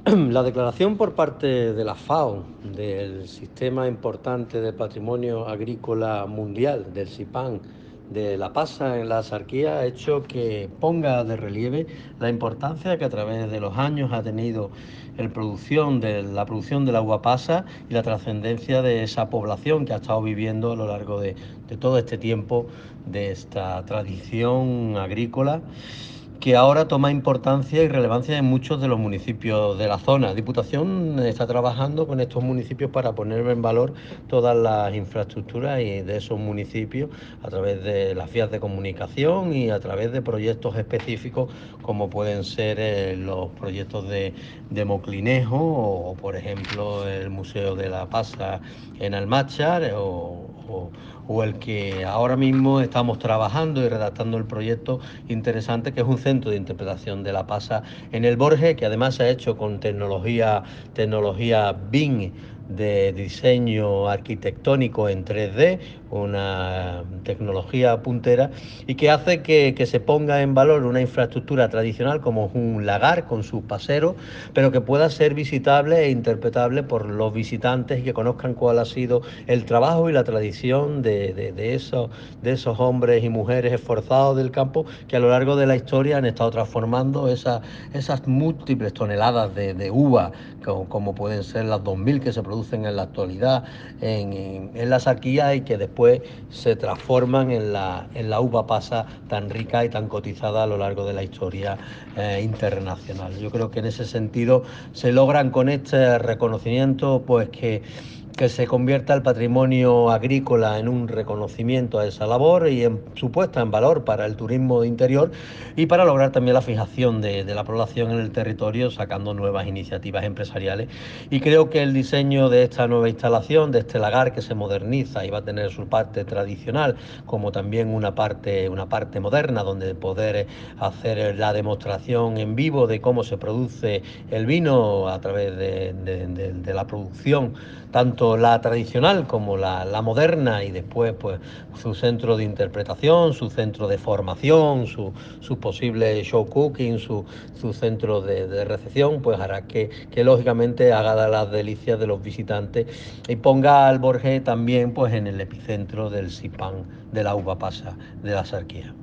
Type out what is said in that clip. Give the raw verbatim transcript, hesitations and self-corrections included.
La declaración por parte de la FAO del Sistema Importante de Patrimonio Agrícola Mundial, del SIPAN, de la pasa en la Axarquía, ha hecho que ponga de relieve la importancia que a través de los años ha tenido el producción de, la producción de la uva pasa y la trascendencia de esa población que ha estado viviendo a lo largo de, de todo este tiempo de esta tradición agrícola, que ahora toma importancia y relevancia en muchos de los municipios de la zona. Diputación está trabajando con estos municipios para poner en valor todas las infraestructuras y de esos municipios a través de las vías de comunicación y a través de proyectos específicos como pueden ser eh, los proyectos de, de Moclinejo o, por ejemplo, el Museo de la Pasa en Almáchar o, o, o el que ahora mismo estamos trabajando y redactando el proyecto interesante, que es un centro de interpretación de la pasa en el Borges, que además se ha hecho con tecnología, tecnología B I M de diseño arquitectónico en tres D, una tecnología puntera, y que hace que, que se ponga en valor una infraestructura tradicional como un lagar con sus paseros, pero que pueda ser visitable e interpretable por los visitantes y que conozcan cuál ha sido el trabajo y la tradición de, de, de, esos, de esos hombres y mujeres esforzados del campo que a lo largo de la historia han estado transformando esa, esas múltiples toneladas de, de uva, como, como pueden ser las dos mil que se producen en la actualidad en, en, en la Axarquía y que después se transforman en la, en la uva pasa tan rica y tan cotizada a lo largo de la historia eh, internacional. Yo creo que en ese sentido se logran con este reconocimiento pues que que se convierta el patrimonio agrícola en un reconocimiento a esa labor y en su puesta en valor para el turismo de interior y para lograr también la fijación de, de la población en el territorio, sacando nuevas iniciativas empresariales. Y creo que el diseño de esta nueva instalación, de este lagar que se moderniza y va a tener su parte tradicional, como también una parte, una parte moderna, donde poder hacer la demostración en vivo de cómo se produce el vino a través de, de, de, de la producción, tanto la tradicional como la, la moderna, y después pues su centro de interpretación, su centro de formación, su, su posible show cooking, su, su centro de, de recepción, pues hará que, que lógicamente haga las delicias de los visitantes y ponga al Borges también pues en el epicentro del SIPAN de la uva pasa de la Axarquía.